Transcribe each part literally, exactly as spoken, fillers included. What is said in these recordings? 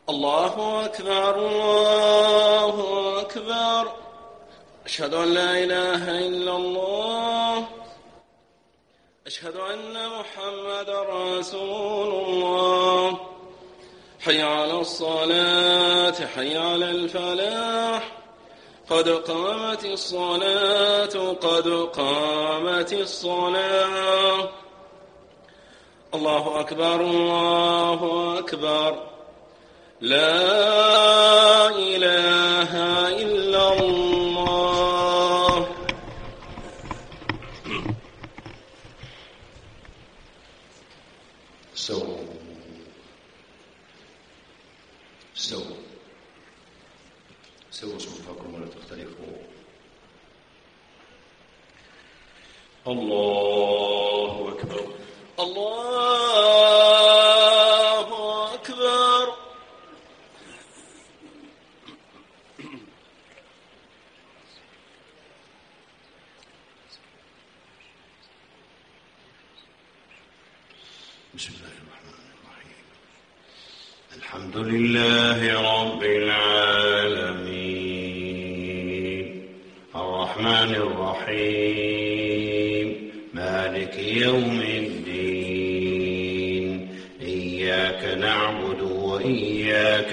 الله أكبر الله أكبر. أشهد أن لا إله إلا الله. أشهد أن محمدا رسول الله. حي على الصلاة حي على الفلاح. قد قامت الصلاة قد قامت الصلاة. الله أكبر الله أكبر. لا إله إلا الله. استووا استووا استووا صفوفكم ولا تختلفوا. الله أكبر الله أكبر. بسم الله الرحمن الرحيم. الحمد لله رب العالمين الرحمن الرحيم مالك يوم الدين. إياك نعبد وإياك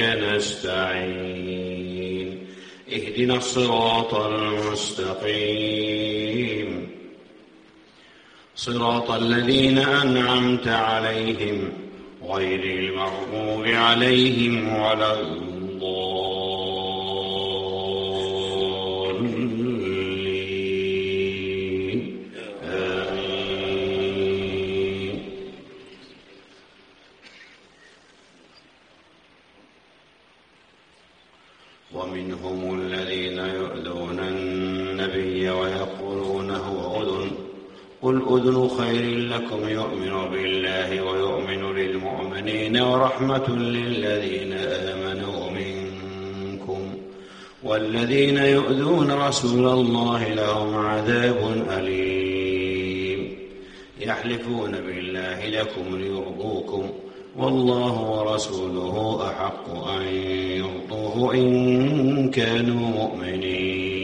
نستعين. اهدنا الصراط المستقيم صراط الذين أنعمت عليهم غير المغضوب عليهم ولا الضالين. آمين. ومنهم الذين يؤذون النبي ويقولون هو أذن قل أذن خير لكم يؤمن بالله ويؤمن للمؤمنين ورحمة للذين آمنوا منكم والذين يؤذون رسول الله لهم عذاب أليم. يحلفون بالله لكم ليرضوكم والله ورسوله أحق أن يرضوه إن كانوا مؤمنين.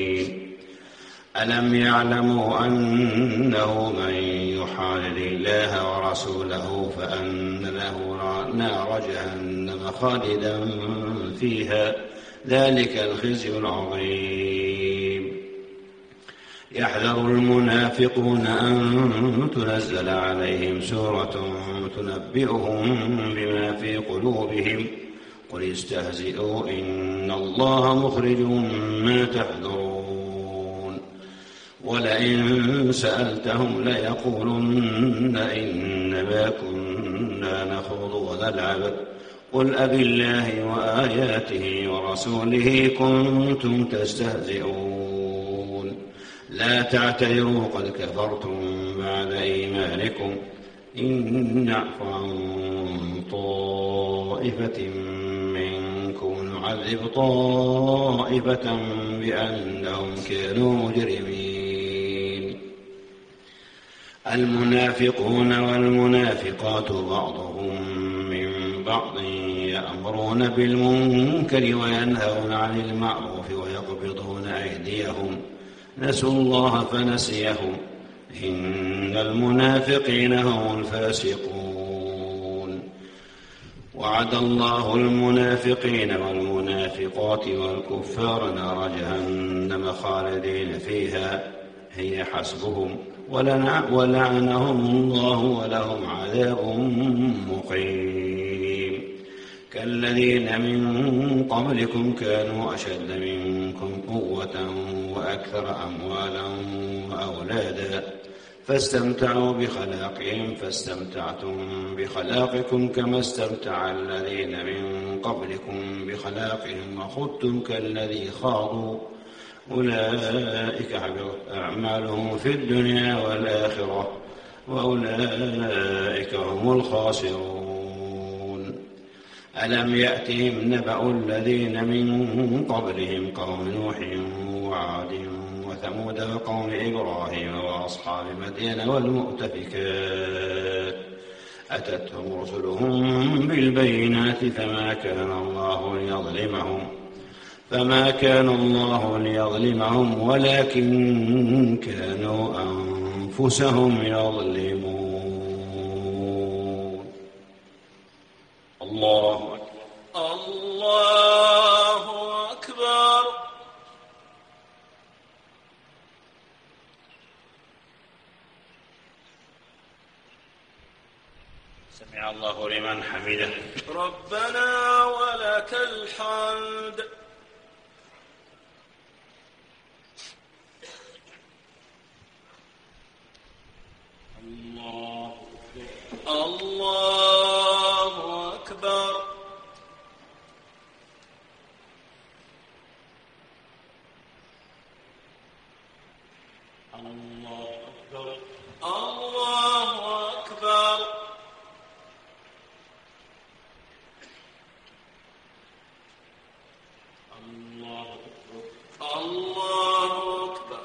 ألم يعلموا أنه من يحادد الله ورسوله فأن له نار جهنم خالدا فيها ذلك الخزي العظيم. يحذر المنافقون أن تنزل عليهم سورة تنبئهم بما في قلوبهم قل استهزئوا إن الله مخرج ما تحذرون. ولئن سألتهم ليقولن إنما كنا نخوض ونلعب قل أبالله وآياته ورسوله كنتم تستهزئون. لا تعتذروا قد كفرتم بعد إيمانكم إن نعف عن طائفة منكم نعذب طائفة بأنهم كانوا مجرمين. المنافقون والمنافقات بعضهم من بعض يأمرون بالمنكر وينهون عن المعروف ويقبضون أيديهم نسوا الله فنسيهم إن المنافقين هم الفاسقون. وعد الله المنافقين والمنافقات والكفار نار جهنم خالدين فيها هي حسبهم ولعنهم الله ولهم عذاب مقيم. كالذين من قبلكم كانوا أشد منكم قوة وأكثر أموالا وأولادا فاستمتعوا بخلاقهم فاستمتعتم بخلاقكم كما استمتع الذين من قبلكم بخلاقهم وخضتم كالذي خاضوا أولئك حبطت أعمالهم في الدنيا والآخرة وأولئك هم الخاسرون. ألم يأتهم نبأ الذين من قبلهم قوم نوح وعاد وثمود وقوم إبراهيم وأصحاب مدين والمؤتفكات أتتهم رسلهم بالبينات فما كان الله ليظلمهم فما كان الله ليظلمهم ولكن كانوا أنفسهم يظلمون. الله أكبر. الله أكبر. سمع الله لمن حمده. ربنا ولك الحمد. الله الله أكبر. الله أكبر. الله أكبر. الله أكبر. الله أكبر.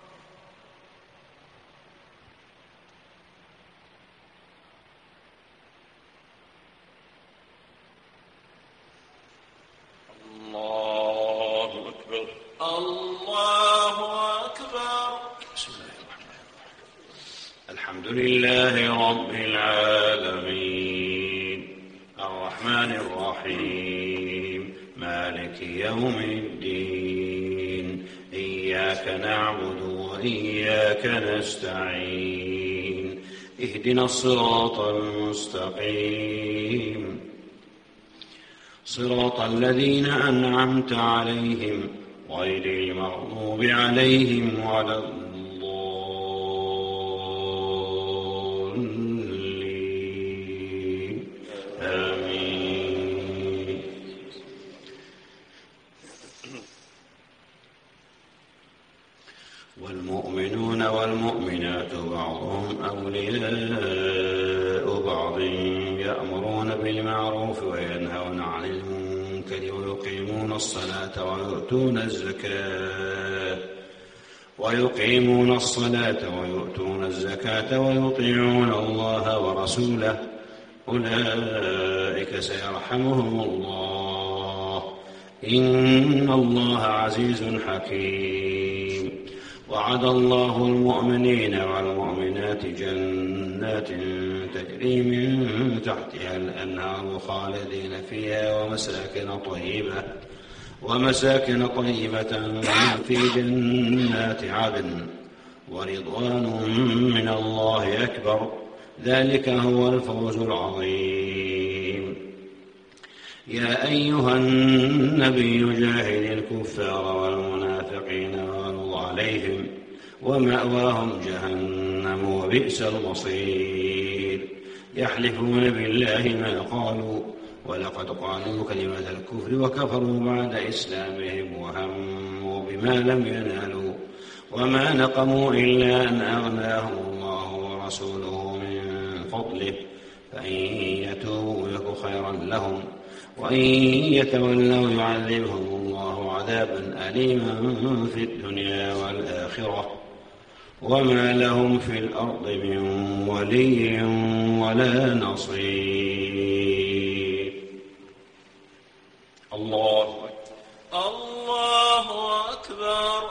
الله أكبر. الله أكبر. بسم الله الرحمن الرحيم. الحمد لله رب العالمين الرحمن الرحيم مالك يوم الدين إياك نعبد وإياك نستعين اهدنا الصراط المستقيم صراط الذين أنعمت عليهم غير المغضوب عليهم ولا الضالين آمين. والمؤمنون والمؤمنات بعضهم أولياء بعض يأمرون بالمعروف وينهون عن المنكر ويقيمون الصلاة ويؤتون الزكاة ويقيمون الصلاة ويؤتون الزكاة ويطيعون الله ورسوله أولئك سيرحمهم الله إن الله عزيز حكيم. وعد الله المؤمنين والمؤمنات جنات تجري من تحتها الأنهار خالدين فيها ومساكن طيبة ومساكن طيبة في جنات عدن ورضوان من الله أكبر ذلك هو الفوز العظيم. يا أيها النبي جاهد الكفار والمنافقين واغلظ عليهم ومأواهم جهنم وبئس المصير. يحلفون بالله ما قالوا ولقد قالوا كلمة الكفر وكفروا بعد إسلامهم وهموا بما لم ينالوا وما نقموا إلا أن أغناهم الله ورسوله من فضله فإن يتوبوا يك خيرا لهم وإن يتولوا يعذبهم الله عذابا أليما في الدنيا والآخرة وما لهم في الأرض من ولي ولا نصير. الله أكبر. الله أكبر.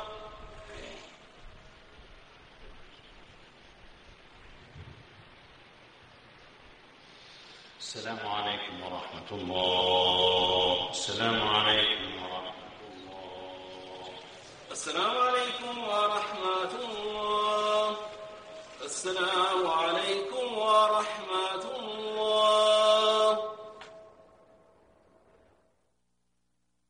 السلام عليكم ورحمة الله. السلام عليكم ورحمة الله. السلام عليكم ورحمة الله. السلام